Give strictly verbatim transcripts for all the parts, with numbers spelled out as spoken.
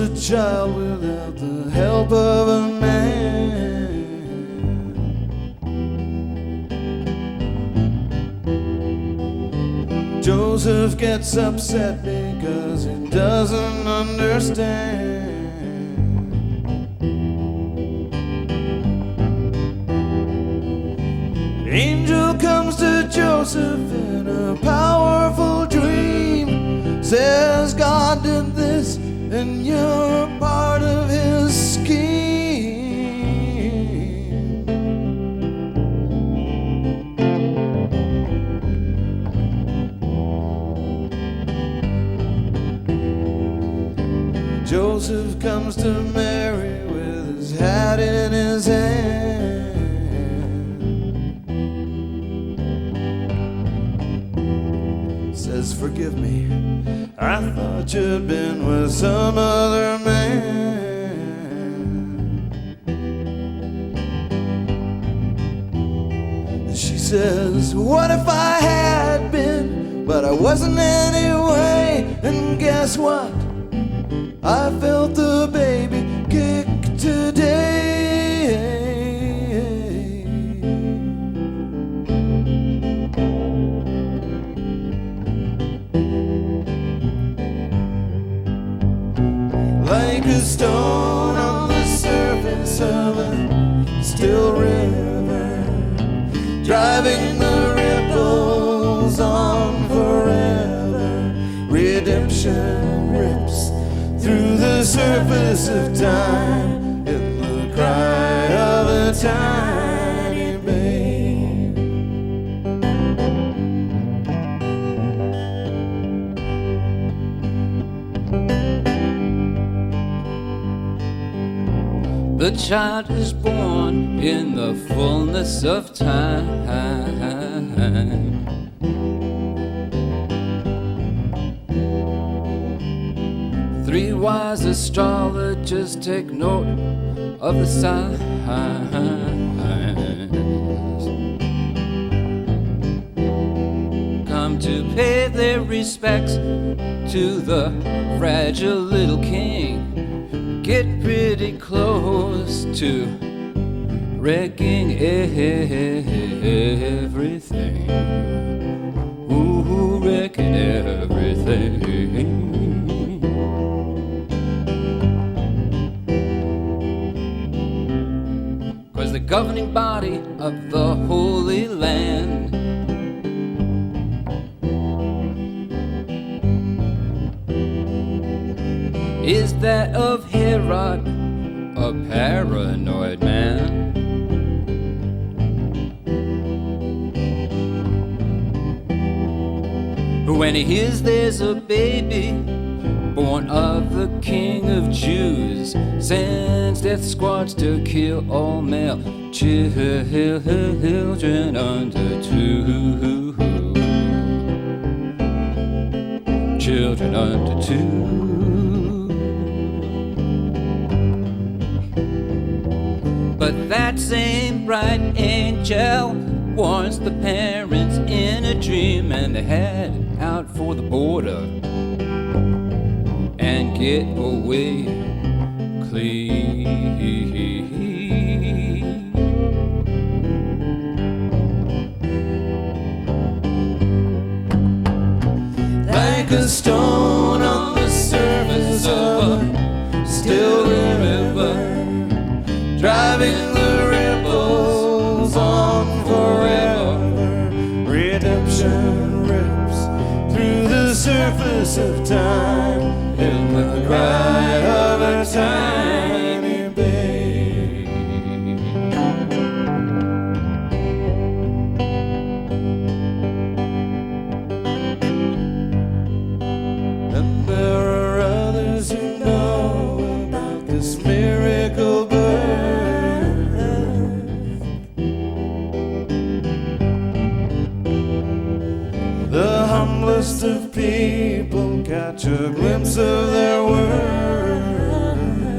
a child without the help of a man. Joseph gets upset because he doesn't understand. Angel comes to Joseph in a powerful dream, says God did this and you're part of his scheme. Joseph comes to Mary with his hat in his hand. Says, forgive me, I thought you'd been with some other man. She says, what if I had been, but I wasn't anyway. And guess what? I felt the baby kick today. Like a stone on the surface of a still river, driving the ripples on forever. Redemption rips through the surface of time in the cry of a tiny babe. The child is born in the fullness of time. Three wise astrologers take note of the signs. Come to pay their respects to the fragile little king. Get pretty close to wrecking everything. Ooh, wrecking everything. The governing body of the Holy Land is that of Herod, a paranoid man. When he hears there's a baby born of the King of Jews, sends death squads to kill all male children under two. Children under two. But that same bright angel warns the parents in a dream, and they head out for the border and get away clean. Like a stone on the surface of a still river, driving the ripples on forever. Redemption rips through the surface of time in the cry of a tiny babe. And there are others who know about this miracle birth. The humblest of people catch a glimpse of their worth.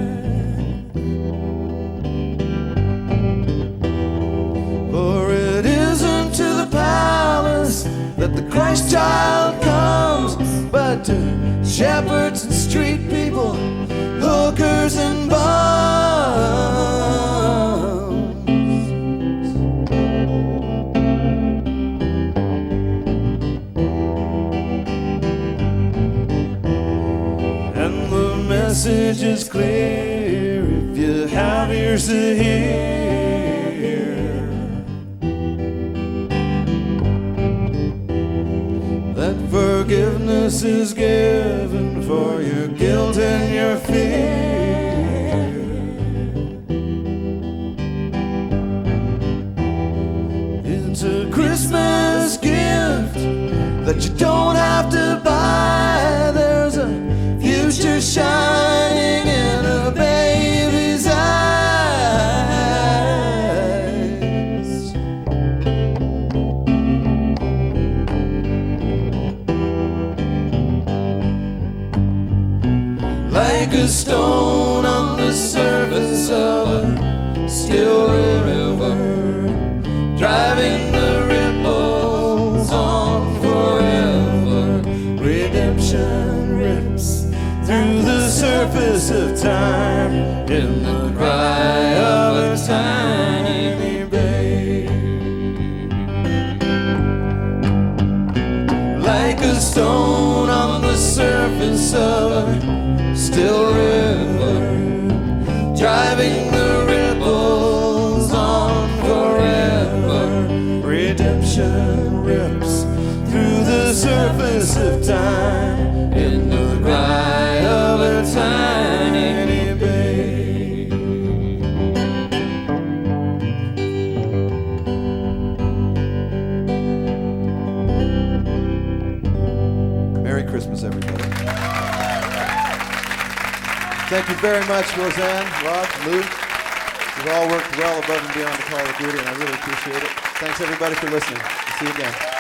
For it isn't to the palace that the Christ child comes, but to shepherds and street people who crackers and bombs. And the message is clear if you have ears to hear. That forgiveness is given for your guilt and your fear. It's a Christmas gift that you don't have to buy. There's a future shining in a baby's eyes. Like a stone on the surface of a still river, driving the ripples on forever. Redemption rips through the surface of time in the cry of a tiny babe. Like a stone on the surface of a still river, driving the ripples on forever. Redemption rips through the surface of time in the cry of a tiny babe. Merry Christmas, everybody. Thank you very much, Roseanne, Rod, Lou. You've all worked well above and beyond the call of duty, and I really appreciate it. Thanks, everybody, for listening. See you again.